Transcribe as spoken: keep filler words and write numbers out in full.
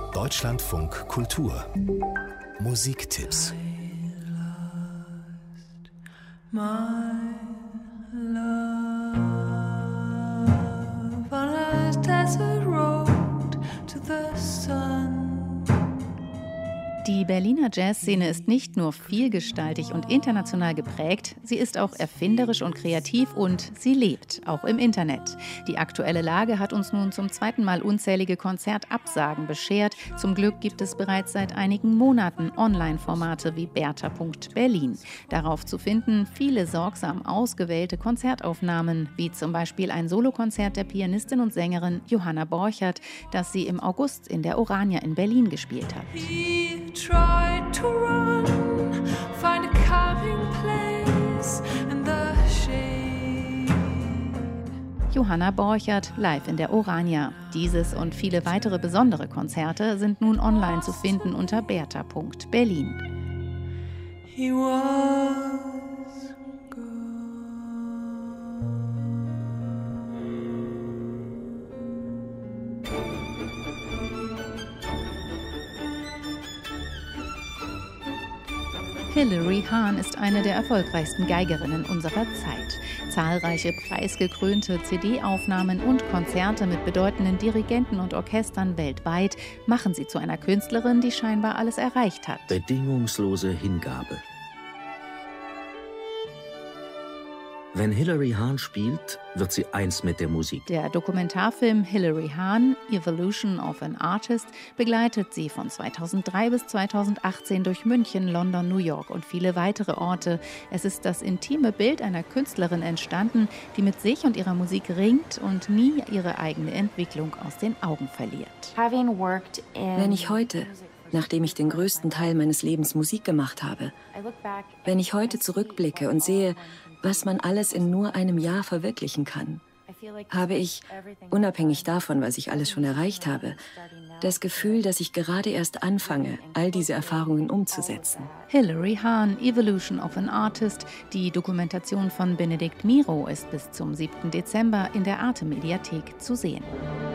Deutschlandfunk Kultur Musiktipps. Die Berliner Jazzszene ist nicht nur vielgestaltig und international geprägt, sie ist auch erfinderisch und kreativ und sie lebt, auch im Internet. Die aktuelle Lage hat uns nun zum zweiten Mal unzählige Konzertabsagen beschert. Zum Glück gibt es bereits seit einigen Monaten Online-Formate wie Berta Punkt Berlin. Darauf zu finden viele sorgsam ausgewählte Konzertaufnahmen, wie zum Beispiel ein Solokonzert der Pianistin und Sängerin Johanna Borchert, das sie im August in der Orania in Berlin gespielt hat. Tried to run, find a calming place in the shade. Johanna Borchert live in der Orania. Dieses und viele weitere besondere Konzerte sind nun online zu finden unter Berta Punkt Berlin. He was Hilary Hahn ist eine der erfolgreichsten Geigerinnen unserer Zeit. Zahlreiche preisgekrönte C D-Aufnahmen und Konzerte mit bedeutenden Dirigenten und Orchestern weltweit machen sie zu einer Künstlerin, die scheinbar alles erreicht hat. Bedingungslose Hingabe. Wenn Hilary Hahn spielt, wird sie eins mit der Musik. Der Dokumentarfilm Hilary Hahn, Evolution of an Artist, begleitet sie von zweitausenddrei bis zweitausendachtzehn durch München, London, New York und viele weitere Orte. Es ist das intime Bild einer Künstlerin entstanden, die mit sich und ihrer Musik ringt und nie ihre eigene Entwicklung aus den Augen verliert. Wenn ich heute, nachdem ich den größten Teil meines Lebens Musik gemacht habe, wenn ich heute zurückblicke und sehe, was man alles in nur einem Jahr verwirklichen kann, habe ich, unabhängig davon, was ich alles schon erreicht habe, das Gefühl, dass ich gerade erst anfange, all diese Erfahrungen umzusetzen. Hilary Hahn, Evolution of an Artist, die Dokumentation von Benedikt Miro, ist bis zum siebten Dezember in der Arte Mediathek zu sehen.